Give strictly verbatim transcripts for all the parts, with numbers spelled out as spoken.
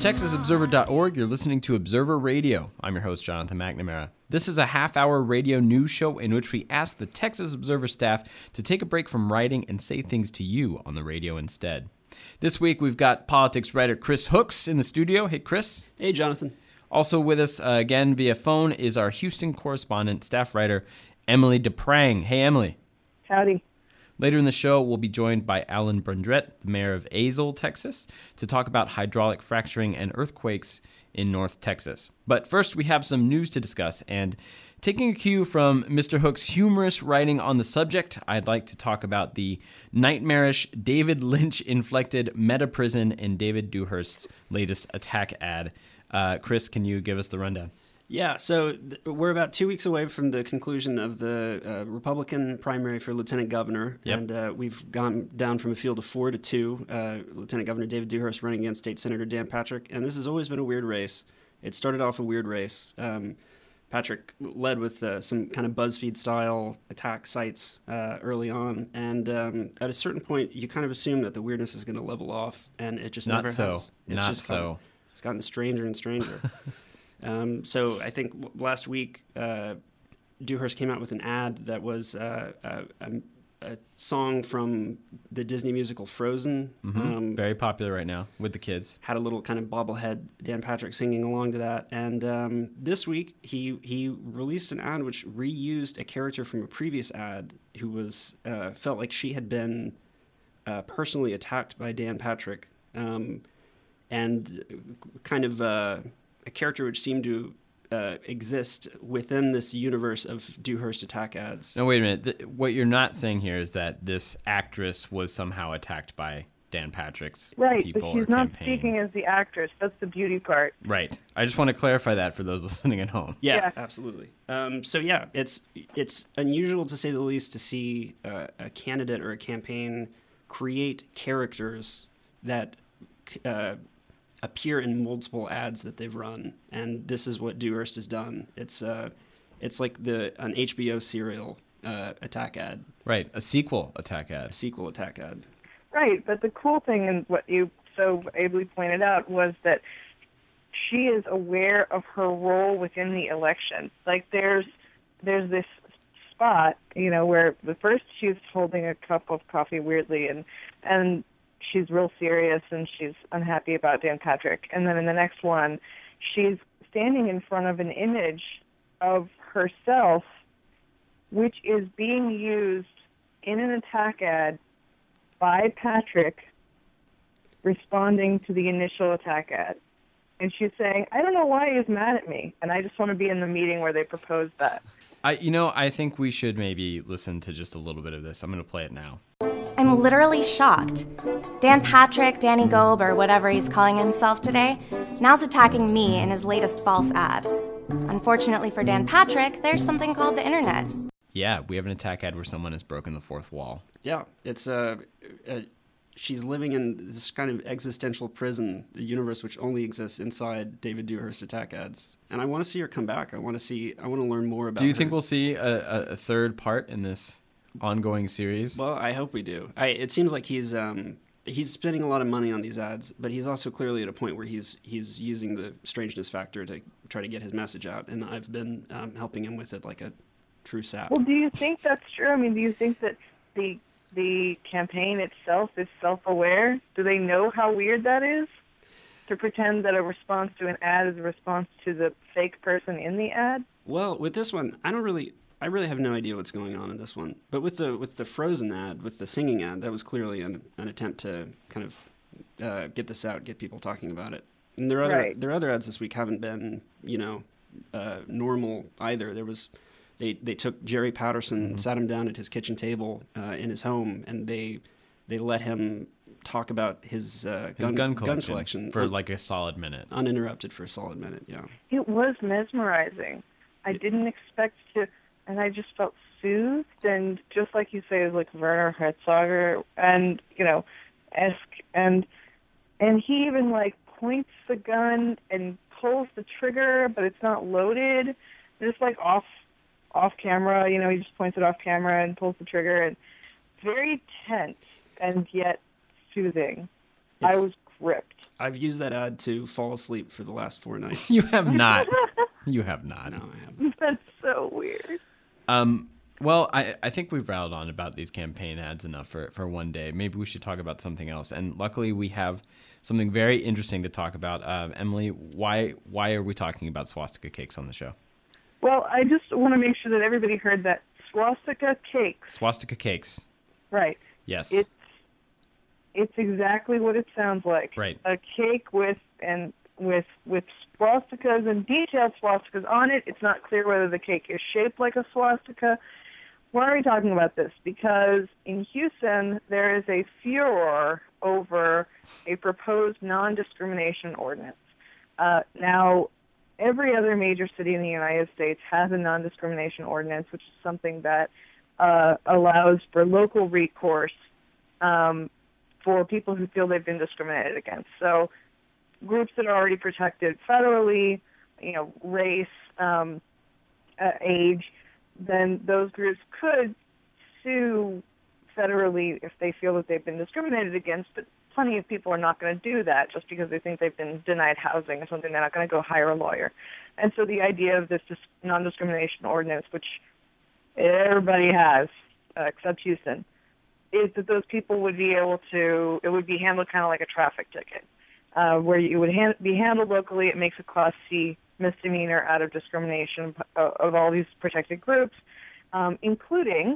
Texas Observer dot org, you're listening to Observer Radio. I'm your host, Jonathan McNamara. This is a half-hour radio news show in which we ask the Texas Observer staff to take a break from writing and say things to you on the radio instead. This week, we've got politics writer Chris Hooks in the studio. Hey, Chris. Hey, Jonathan. Also with us uh, again via phone is our Houston correspondent, staff writer, Emily DePrang. Hey, Emily. Howdy. Later in the show, we'll be joined by Alan Brundrett, the mayor of Azle, Texas, to talk about hydraulic fracturing and earthquakes in North Texas. But first, we have some news to discuss, and taking a cue from Mister Hook's humorous writing on the subject, I'd like to talk about the nightmarish, David Lynch-inflected meta-prison in David Dewhurst's latest attack ad. Uh, Chris, can you give us the rundown? Yeah, so th- we're about two weeks away from the conclusion of the uh, Republican primary for lieutenant governor, yep. and uh, we've gone down from a field of four to two. Uh, Lieutenant Governor David Dewhurst running against State Senator Dan Patrick, and this has always been a weird race. It started off a weird race. Um, Patrick led with uh, some kind of BuzzFeed-style attack sites uh, early on, and um, at a certain point, you kind of assume that the weirdness is going to level off, and it just Not never so. has. It's Not just so. Gotten, it's gotten stranger and stranger. Um, so I think last week, uh, Dewhurst came out with an ad that was uh, a, a, a song from the Disney musical Frozen. Mm-hmm. Um, Very popular right now with the kids. Had a little kind of bobblehead Dan Patrick singing along to that. And um, this week, he he released an ad which reused a character from a previous ad who was uh, felt like she had been uh, personally attacked by Dan Patrick, um, and kind of... Uh, a character which seemed to uh, exist within this universe of Dewhurst attack ads. No, wait a minute. The, what you're not saying here is that this actress was somehow attacked by Dan Patrick's right, people but she's or not campaign. speaking as the actress. That's the beauty part. Right. I just want to clarify that for those listening at home. Yeah, yeah. absolutely. Um, so yeah, it's it's unusual to say the least to see uh, a candidate or a campaign create characters that uh, appear in multiple ads that they've run, and this is what Dewhurst has done. It's uh, it's like the an H B O serial uh, attack ad. Right, a sequel attack ad. A sequel attack ad. Right, but the cool thing, and what you so ably pointed out, was that she is aware of her role within the election. Like there's there's this spot, you know, where the first she's holding a cup of coffee weirdly, and and she's real serious and she's unhappy about Dan Patrick. And then in the next one, she's standing in front of an image of herself, which is being used in an attack ad by Patrick responding to the initial attack ad. And she's saying, I don't know why he's mad at me, and I just want to be in the meeting where they proposed that. I, you know, I think we should maybe listen to just a little bit of this. I'm going to play it now. I'm literally shocked. Dan Patrick, Danny Goeb, or whatever he's calling himself today, now's attacking me in his latest false ad. Unfortunately for Dan Patrick, there's something called the internet. Yeah, we have an attack ad where someone has broken the fourth wall. Yeah, it's uh, uh, she's living in this kind of existential prison, the universe which only exists inside David Dewhurst attack ads. And I want to see her come back. I want to see. I want to learn more about. Do you her. think we'll see a, a, a third part in this ongoing series? Well, I hope we do. I, it seems like he's um, he's spending a lot of money on these ads, but he's also clearly at a point where he's he's using the strangeness factor to try to get his message out. And I've been um, helping him with it like a true sap. Well, do you think that's true? I mean, do you think that the the campaign itself is self-aware? Do they know how weird that is? To pretend that a response to an ad is a response to the fake person in the ad? Well, with this one, I don't really, I really have no idea what's going on in this one. But with the with the Frozen ad, with the singing ad, that was clearly an, an attempt to kind of uh, get this out, get people talking about it. And their other Right. their other ads this week haven't been, you know, uh, normal either. There was. They they took Jerry Patterson, Mm-hmm. sat him down at his kitchen table uh, in his home, and they they let him talk about his, uh, His gun, gun collection, collection for un- like a solid minute. uninterrupted for a solid minute. Yeah. It was mesmerizing. I didn't expect to, and I just felt soothed, and just like you say, it was like Werner Herzog, and, you know, esque, and, and he even, like, points the gun and pulls the trigger, but it's not loaded, just, like, off off camera, you know, he just points it off camera and pulls the trigger, and very tense and yet soothing. It's, I was gripped. I've used that ad to fall asleep for the last four nights. You have not. You have not. No, I haven't. That's so weird. Um, well, I, I think we've rattled on about these campaign ads enough for, for one day. Maybe we should talk about something else. And luckily, we have something very interesting to talk about. Uh, Emily, why why are we talking about swastika cakes on the show? Well, I just want to make sure that everybody heard that swastika cakes. Swastika cakes. Right. Yes. It's it's exactly what it sounds like. Right. A cake with and with with swastikas and detailed swastikas on it. It's not clear whether the cake is shaped like a swastika. Why are we talking about this? Because in Houston, there is a furor over a proposed non-discrimination ordinance. Uh, now, every other major city in the United States has a non-discrimination ordinance, which is something that uh, allows for local recourse um, for people who feel they've been discriminated against. So groups that are already protected federally, you know, race, um, uh, age, then those groups could sue federally if they feel that they've been discriminated against, but plenty of people are not going to do that just because they think they've been denied housing or something. They're not going to go hire a lawyer. And so the idea of this non-discrimination ordinance, which everybody has uh, except Houston, is that those people would be able to, it would be handled kind of like a traffic ticket, uh, where you would hand, be handled locally. It makes a Class C misdemeanor out of discrimination of, of all these protected groups, um, including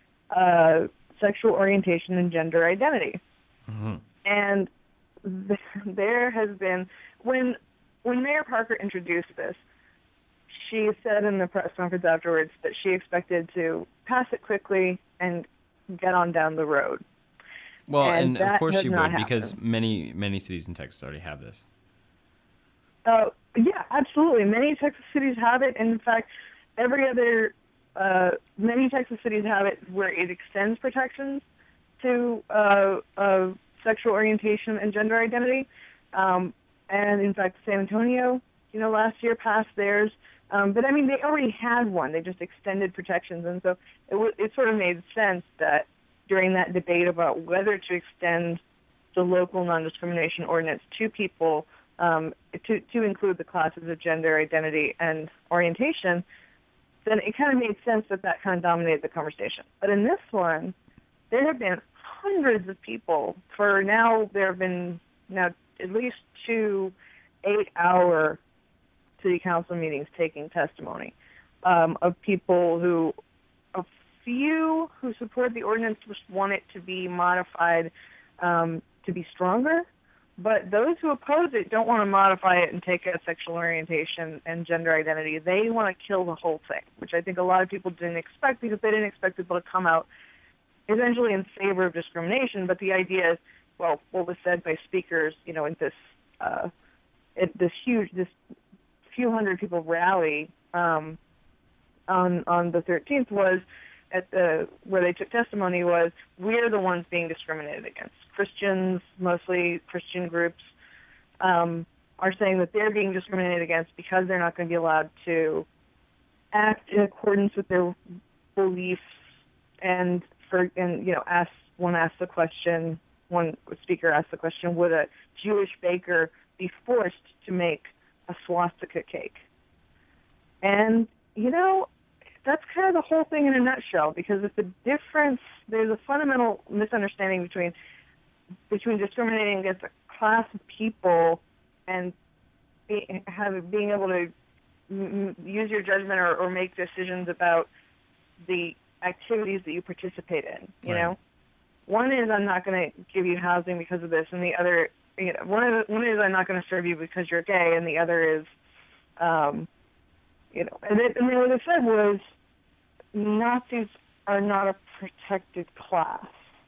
uh, sexual orientation and gender identity. Mm-hmm. And th- there has been, when when Mayor Parker introduced this, she said in the press conference afterwards that she expected to pass it quickly and get on down the road. Well, and, and of course has she not would, because happened. many, many cities in Texas already have this. Uh, yeah, absolutely. Many Texas cities have it. And in fact, every other, uh, many Texas cities have it where it extends protections to uh, uh, sexual orientation and gender identity. Um, and in fact, San Antonio, you know, last year passed theirs. Um, but I mean, they already had one. They just extended protections. And so it, w- it sort of made sense that during that debate about whether to extend the local non-discrimination ordinance to people, um, to, to include the classes of gender identity and orientation, then it kind of made sense that that kind of dominated the conversation. But in this one, there have been hundreds of people. For now, there have been now at least two eight-hour city council meetings taking testimony um, of people who, a few who support the ordinance just want it to be modified um, to be stronger, but those who oppose it don't want to modify it and take out sexual orientation and gender identity. They want to kill the whole thing, which I think a lot of people didn't expect because they didn't expect people to come out essentially in favor of discrimination. But the idea is, well, what was said by speakers, you know, in this uh, at this huge, this few hundred people rally um, on on the thirteenth was at the where they took testimony was we're the ones being discriminated against. Christians, mostly Christian groups, um, are saying that they're being discriminated against because they're not going to be allowed to act in accordance with their beliefs. And for and you know, ask one asked the question, one speaker asked the question, would a Jewish baker be forced to make a swastika cake? And you know, that's kind of the whole thing in a nutshell, because it's a difference. There's a fundamental misunderstanding between between discriminating against a class of people and be, have, being able to m- use your judgment or, or make decisions about the activities that you participate in. You Right. know, one is I'm not going to give you housing because of this, and the other, you know, one is one is I'm not going to serve you because you're gay, and the other is, um, you know, and, it, and what it said was Nazis are not a protected class.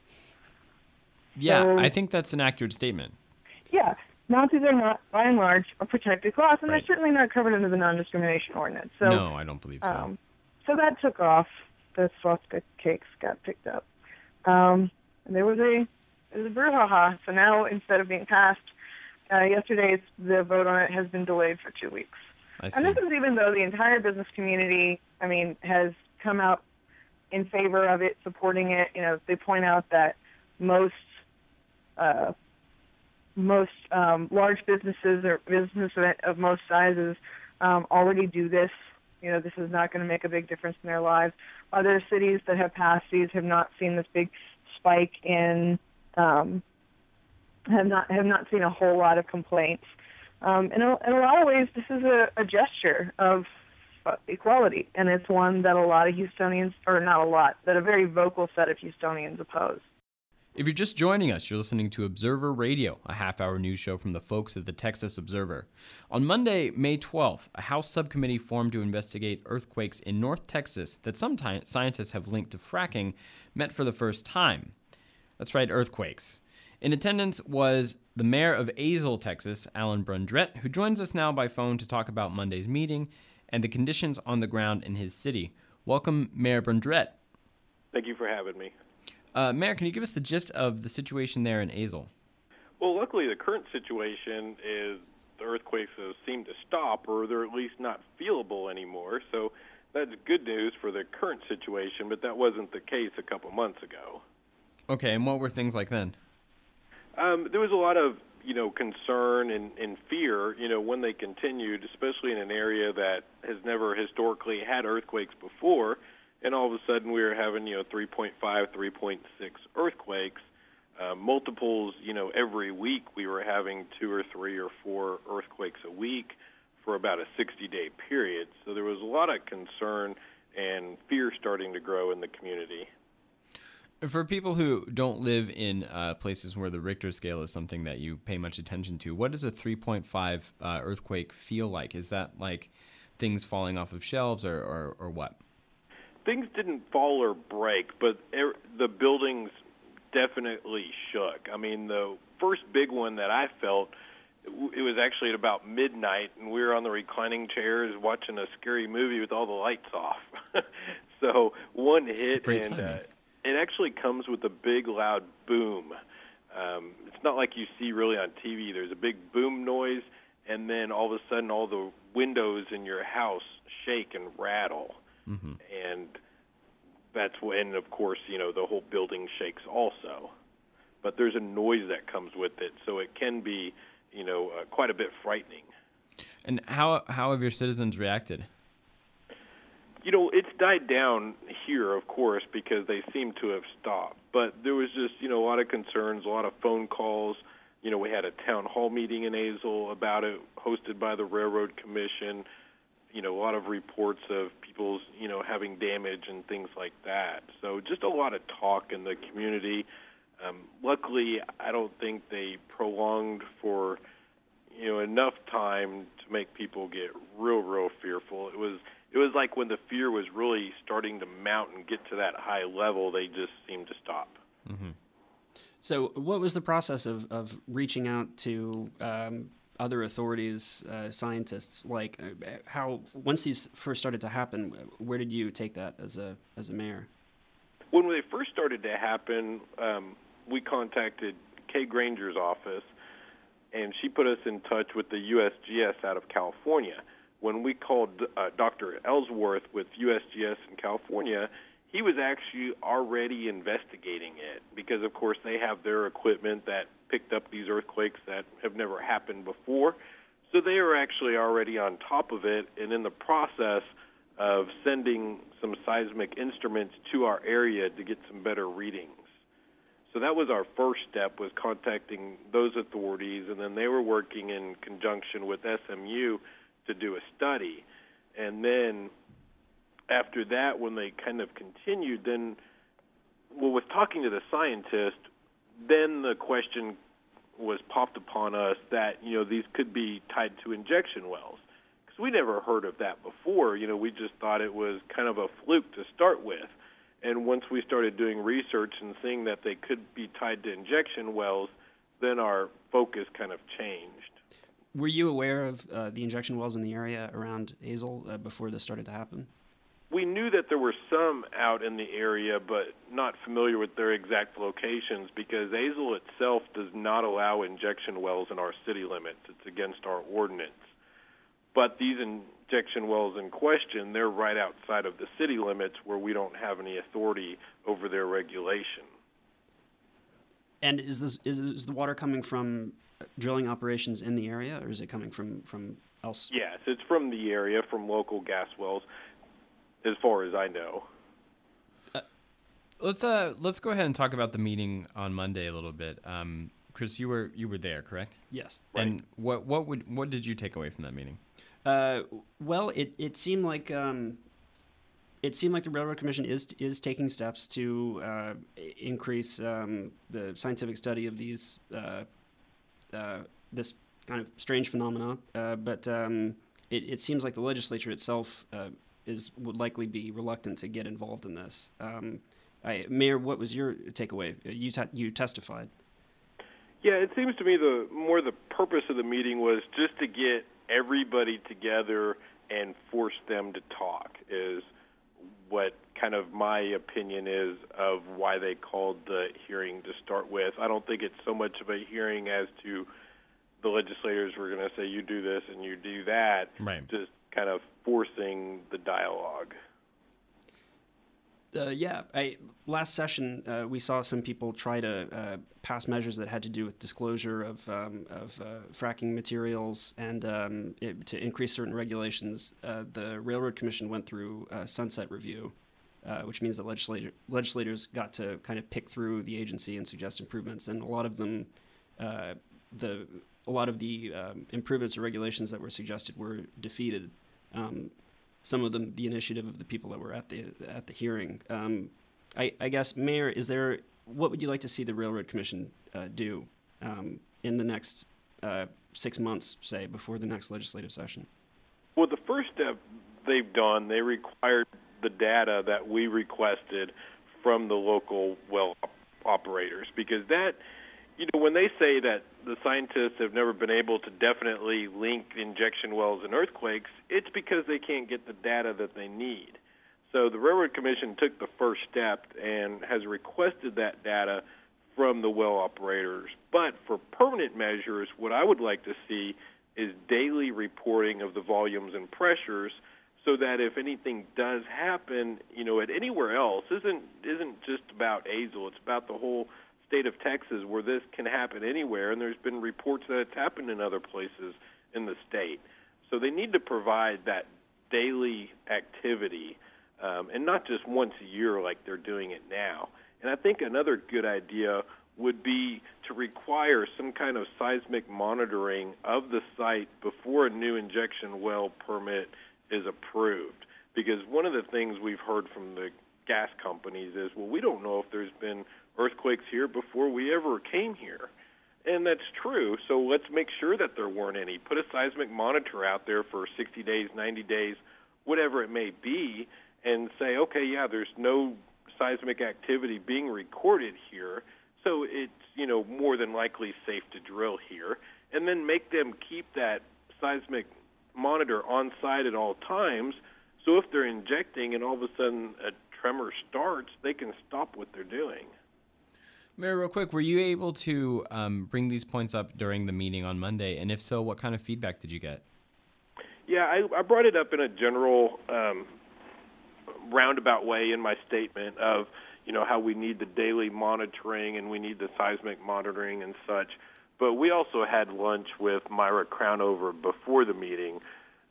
Yeah, So- I think that's an accurate statement. Yeah, Nazis are not, by and large, a protected class, and Right. they're certainly not covered under the non-discrimination ordinance. So, No, I don't believe so. um, so that took off. The swastika cakes got picked up. Um, and there was a there was a brouhaha. So now, instead of being passed, uh, yesterday's the vote on it has been delayed for two weeks. I see. And this is even though the entire business community, I mean, has come out in favor of it, supporting it. You know, they point out that most uh, most um, large businesses or businesses of most sizes um, already do this. You know, this is not going to make a big difference in their lives. Other cities that have passed these have not seen this big spike in, um, have not have not seen a whole lot of complaints. Um, in, a, in a lot of ways, this is a, a gesture of uh, equality, and it's one that a lot of Houstonians, or not a lot, that a very vocal set of Houstonians oppose. If you're just joining us, you're listening to Observer Radio, a half-hour news show from the folks at the Texas Observer. On Monday, May twelfth, a House subcommittee formed to investigate earthquakes in North Texas that some t- scientists have linked to fracking met for the first time. That's right, earthquakes. In attendance was the mayor of Azle, Texas, Alan Brundrett, who joins us now by phone to talk about Monday's meeting and the conditions on the ground in his city. Welcome, Mayor Brundrett. Thank you for having me. Uh, Mayor, can you give us the gist of the situation there in Azle? Well, luckily the current situation is the earthquakes have seemed to stop, or they're at least not feelable anymore. So that's good news for the current situation, but that wasn't the case a couple months ago. Okay, and what were things like then? Um, there was a lot of, you know, concern and, and fear, you know, when they continued, especially in an area that has never historically had earthquakes before. And all of a sudden we were having, you know, three point five, three point six earthquakes, uh, multiples, you know, every week we were having two or three or four earthquakes a week for about a sixty-day period. So there was a lot of concern and fear starting to grow in the community. For people who don't live in uh, places where the Richter scale is something that you pay much attention to, what does a three point five uh, earthquake feel like? Is that like things falling off of shelves or, or, or what? Things didn't fall or break, but er, the buildings definitely shook. I mean, the first big one that I felt, it was actually at about midnight, and we were on the reclining chairs watching a scary movie with all the lights off. So one hit, Great and timing. uh, it actually comes with a big, loud boom. Um, it's not like you see really on T V. There's a big boom noise, and then all of a sudden all the windows in your house shake and rattle. Mm-hmm. And that's when, of course, you know, the whole building shakes also. But there's a noise that comes with it, so it can be, you know, uh, quite a bit frightening. And how how have your citizens reacted? You know, it's died down here, of course, because they seem to have stopped. But there was just, you know, a lot of concerns, a lot of phone calls. You know, we had a town hall meeting in Azle about it, hosted by the Railroad Commission. You know, a lot of reports of people's, you know, having damage and things like that. So just a lot of talk in the community. Um, luckily, I don't think they prolonged for, you know, enough time to make people get real, real fearful. It was it was like when the fear was really starting to mount and get to that high level, they just seemed to stop. Mm-hmm. So what was the process of, of reaching out to um, other authorities, uh, scientists? Like uh, how, once these first started to happen, where did you take that as a as a mayor? When they first started to happen, um, we contacted Kay Granger's office, and she put us in touch with the U S G S out of California. When we called uh, Doctor Ellsworth with U S G S in California, he was actually already investigating it because, of course, they have their equipment that picked up these earthquakes that have never happened before. So they are actually already on top of it and in the process of sending some seismic instruments to our area to get some better readings. So that was our first step, was contacting those authorities, and then they were working in conjunction with S M U to do a study. And then after that, when they kind of continued, then, well, with talking to the scientist, then the question was popped upon us that, you know, these could be tied to injection wells. Because we never heard of that before. You know, we just thought it was kind of a fluke to start with. And once we started doing research and seeing that they could be tied to injection wells, then our focus kind of changed. Were you aware of uh, the injection wells in the area around Azle uh, before this started to happen? We knew that there were some out in the area, but not familiar with their exact locations because Azle itself does not allow injection wells in our city limits. It's against our ordinance. But these injection wells in question, they're right outside of the city limits where we don't have any authority over their regulation. And is this is, is the water coming from drilling operations in the area, or is it coming from, from else? Yes, it's from the area, from local gas wells, as far as I know. Let's uh let's go ahead and talk about the meeting on Monday a little bit. Um, Chris, you were you were there, correct? Yes. Right. And what what would what did you take away from that meeting? Uh, well, it, it seemed like um, it seemed like the Railroad Commission is is taking steps to uh, increase um, the scientific study of these uh, uh, this kind of strange phenomena. Uh, but um, it, it seems like the legislature itself uh, is would likely be reluctant to get involved in this. Um, I, Mayor, what was your takeaway? You te- you testified. Yeah, it seems to me the more the purpose of the meeting was just to get everybody together and force them to talk is what kind of my opinion is of why they called the hearing to start with. I don't think it's so much of a hearing as to the legislators were going to say you do this and you do that, Right. just kind of forcing the dialogue. Uh, yeah, I, last session uh, we saw some people try to uh, pass measures that had to do with disclosure of um, of uh, fracking materials and um, it, to increase certain regulations. Uh, the Railroad Commission went through a sunset review, uh, which means that legislator, legislators got to kind of pick through the agency and suggest improvements, and a lot of them, uh, the a lot of the um, improvements or regulations that were suggested were defeated. Um, Some of them, the initiative of the people that were at the at the hearing. Um, I, I guess, Mayor, is there? What would you like to see the Railroad Commission uh, do um, in the next uh, six months, say, before the next legislative session? Well, the first step they've done, they required the data that we requested from the local well operators, because that, you know, when they say that the scientists have never been able to definitely link injection wells and earthquakes, it's because they can't get the data that they need. So the Railroad Commission took the first step and has requested that data from the well operators. But for permanent measures, what I would like to see is daily reporting of the volumes and pressures, so that if anything does happen, you know, at anywhere else, isn't isn't just about Azle, it's about the whole state of Texas, where this can happen anywhere, and there's been reports that it's happened in other places in the state. So they need to provide that daily activity, um, and not just once a year like they're doing it now. And I think another good idea would be to require some kind of seismic monitoring of the site before a new injection well permit is approved. Because one of the things we've heard from the gas companies is, well, we don't know if there's been earthquakes here before we ever came here. And that's true, so let's make sure that there weren't any. Put a seismic monitor out there for sixty days, ninety days, whatever it may be, and say, okay, yeah, there's no seismic activity being recorded here, so it's, you know, more than likely safe to drill here. And then make them keep that seismic monitor on site at all times, so if they're injecting and all of a sudden a tremor starts, they can stop what they're doing. Mayor, real quick, were you able to um, bring these points up during the meeting on Monday? And if so, what kind of feedback did you get? Yeah, I, I brought it up in a general um, roundabout way in my statement of, you know, how we need the daily monitoring and we need the seismic monitoring and such. But we also had lunch with Myra Crownover before the meeting,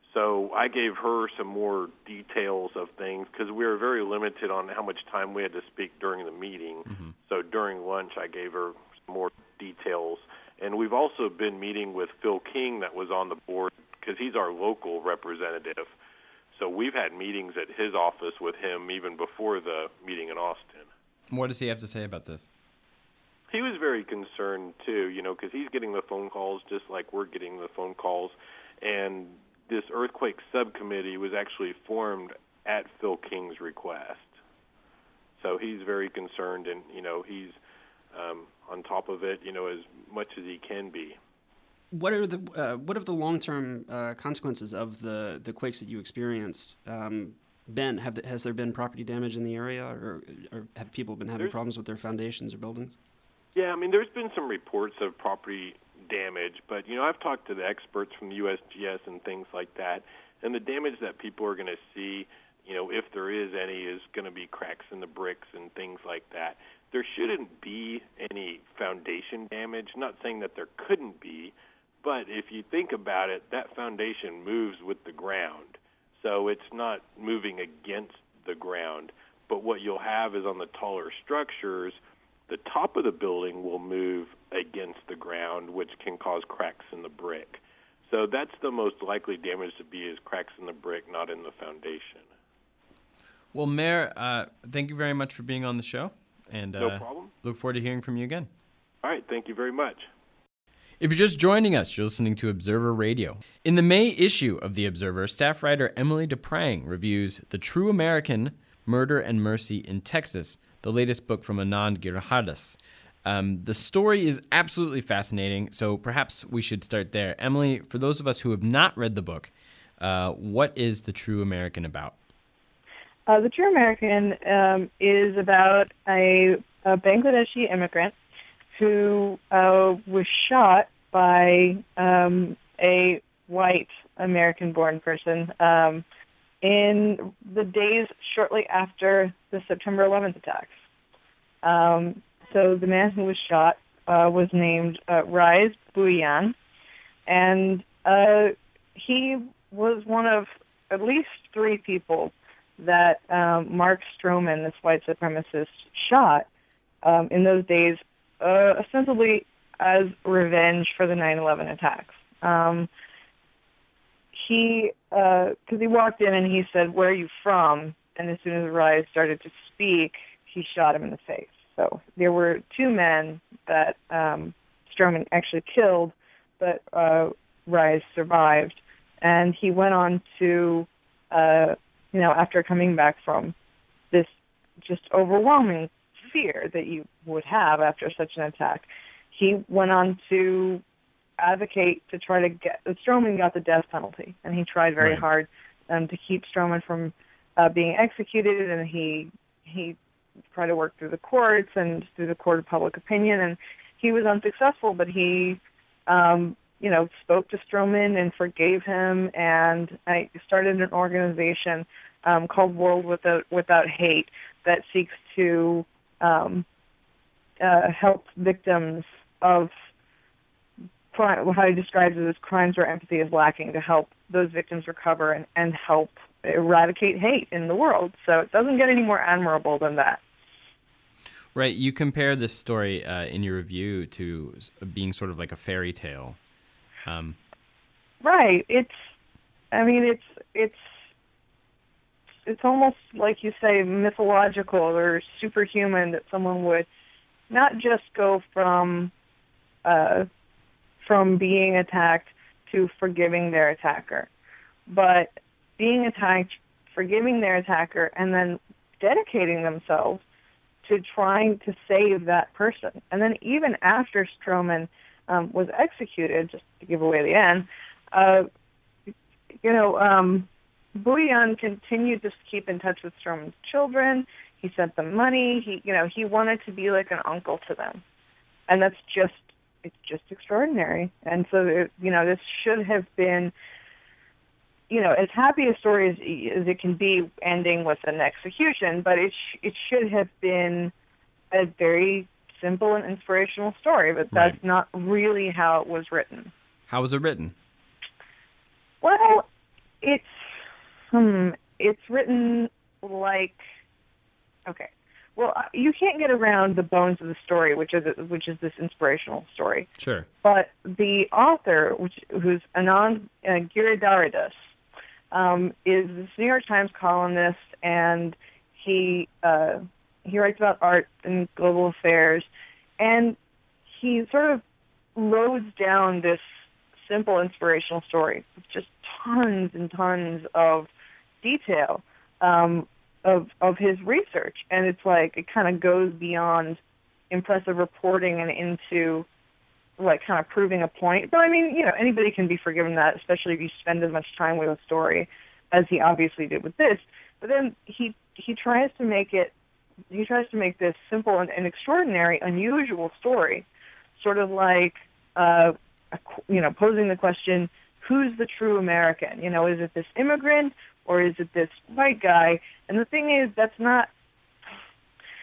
so I gave her some more details of things because we were very limited on how much time we had to speak during the meeting. Mm-hmm. So during lunch, I gave her some more details. And we've also been meeting with Phil King that was on the board because he's our local representative. So we've had meetings at his office with him even before the meeting in Austin. What does he have to say about this? He was very concerned, too, you know, because he's getting the phone calls just like we're getting the phone calls. And this earthquake subcommittee was actually formed at Phil King's request. So he's very concerned, and, you know, he's um, on top of it, you know, as much as he can be. What are the uh, what have the long-term uh, consequences of the, the quakes that you experienced um, been? Have the, has there been property damage in the area, or, or have people been having There's, problems with their foundations or buildings? Yeah, I mean, there's been some reports of property damage, but, you know, I've talked to the experts from the U S G S and things like that, and the damage that people are going to see, you know, if there is any, is going to be cracks in the bricks and things like that. there shouldn't be any foundation damage. Not saying that there couldn't be, but if you think about it, that foundation moves with the ground. So it's not moving against the ground. But what you'll have is on the taller structures, the top of the building will move against the ground, which can cause cracks in the brick. So that's the most likely damage to be is cracks in the brick, not in the foundation. Well, Mayor, uh, thank you very much for being on the show. And uh, no problem. Look forward to hearing from you again. All right, thank you very much. If you're just joining us, you're listening to Observer Radio. In the May issue of The Observer, staff writer Emily DePrang reviews The True American, Murder and Mercy in Texas, the latest book from Anand Giridharadas. Um, the story is absolutely fascinating, so perhaps we should start there. Emily, for those of us who have not read the book, uh, what is The True American about? Uh, the True American um, is about a, a Bangladeshi immigrant who uh, was shot by um, a white American-born person um, in the days shortly after the September eleventh attacks. Um, so the man who was shot uh, was named uh, Rais Bhuiyan, and uh, he was one of at least three people that um, Mark Stroman, this white supremacist, shot um, in those days, uh, ostensibly as revenge for the nine eleven attacks. Um, he, because uh, he walked in and he said, "Where are you from?" And as soon as Rais started to speak, he shot him in the face. So there were two men that um, Stroman actually killed, but uh, Rais survived. And he went on to, uh, you know, after coming back from this just overwhelming fear that you would have after such an attack, he went on to advocate to try to get, Stroman got the death penalty, and he tried very Right. hard um, to keep Stroman from uh, being executed, and he he tried to work through the courts and through the court of public opinion, and he was unsuccessful, but he, um, you know, spoke to Stroman and forgave him, and I started an organization um, called World Without Without Hate that seeks to um, uh, help victims of crime, how he describes it as crimes where empathy is lacking, to help those victims recover and, and help eradicate hate in the world. So it doesn't get any more admirable than that. Right. You compare this story uh, in your review to s- being sort of like a fairy tale. Um, Right. It's, I mean, it's, it's, it's almost like you say mythological or superhuman that someone would not just go from, uh, from being attacked to forgiving their attacker, but being attacked, forgiving their attacker, and then dedicating themselves to trying to save that person. And then even after Stroman um, was executed, just to give away the end, uh, you know, um, Bhuiyan continued to keep in touch with Stroman's children. He sent them money. He, you know, he wanted to be like an uncle to them, and that's just, it's just extraordinary. And so, it, you know, this should have been, you know, as happy a story as, as it can be, ending with an execution, but it sh- it should have been a very simple and inspirational story, but that's Right. not really how it was written. how was it written? Well, it's hmm, it's written like, okay. Well, uh, you can't get around the bones of the story, which is which is this inspirational story. Sure. But the author, which who's Anand uh, Giridharadas, um, is this New York Times columnist, and he uh, he writes about art and global affairs, and he sort of loads down this simple inspirational story with just tons and tons of detail um, of of his research, and it's like it kind of goes beyond impressive reporting and into like kind of proving a point. But I mean, you know, anybody can be forgiven that, especially if you spend as much time with a story as he obviously did with this. But then he he tries to make it he tries to make this simple and, and extraordinary, unusual story, sort of like uh, a, you know, posing the question, who's the true American? You know, is it this immigrant or is it this white guy? And the thing is, that's not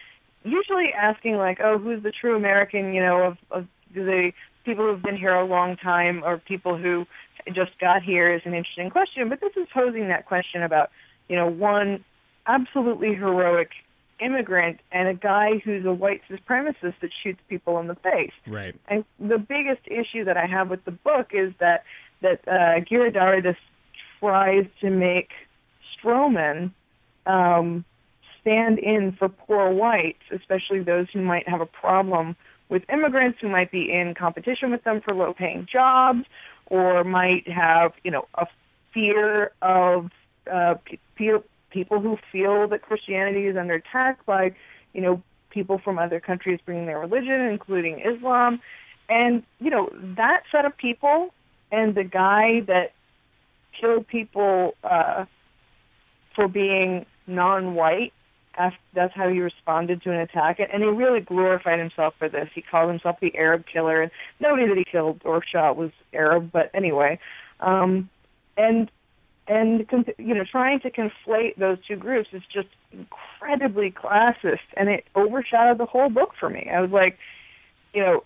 usually asking like, oh, who's the true American, you know, of, of the people who've been here a long time or people who just got here is an interesting question. But this is posing that question about, you know, one absolutely heroic immigrant and a guy who's a white supremacist that shoots people in the face. Right. And the biggest issue that I have with the book is that that uh, Giridharadas tries to make Stroman um, stand in for poor whites, especially those who might have a problem with immigrants, who might be in competition with them for low-paying jobs, or might have, you know, a fear of uh, pe- people who feel that Christianity is under attack by, you know, people from other countries bringing their religion, including Islam. And, you know, that set of people and the guy that killed people uh, for being non-white, that's how he responded to an attack. And he really glorified himself for this. He called himself the Arab killer. And nobody that he killed or shot was Arab, but anyway. Um, and And, you know, trying to conflate those two groups is just incredibly classist, and it overshadowed the whole book for me. I was like, you know,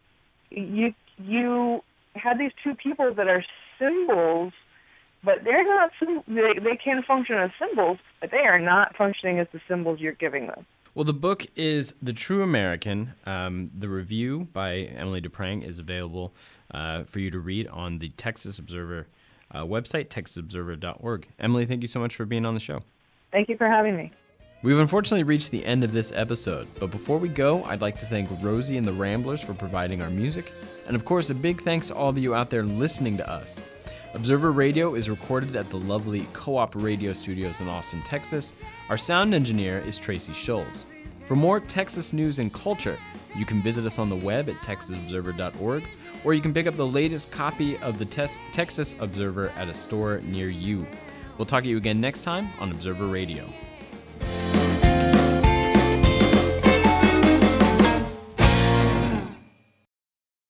you you had these two people that are symbols, but they're not, they, they can function as symbols, but they are not functioning as the symbols you're giving them. Well, the book is The True American. Um, the review by Emily Duprang is available uh, for you to read on the Texas Observer Uh, website, texas observer dot org. Emily, thank you so much for being on the show. Thank you for having me. We've unfortunately reached the end of this episode, but before we go, I'd like to thank Rosie and the Ramblers for providing our music, and of course, a big thanks to all of you out there listening to us. Observer Radio is recorded at the lovely Co-op Radio Studios in Austin, Texas. Our sound engineer is Tracy Scholes. For more Texas news and culture, you can visit us on the web at texas observer dot org, or you can pick up the latest copy of the Tes- Texas Observer at a store near you. We'll talk to you again next time on Observer Radio.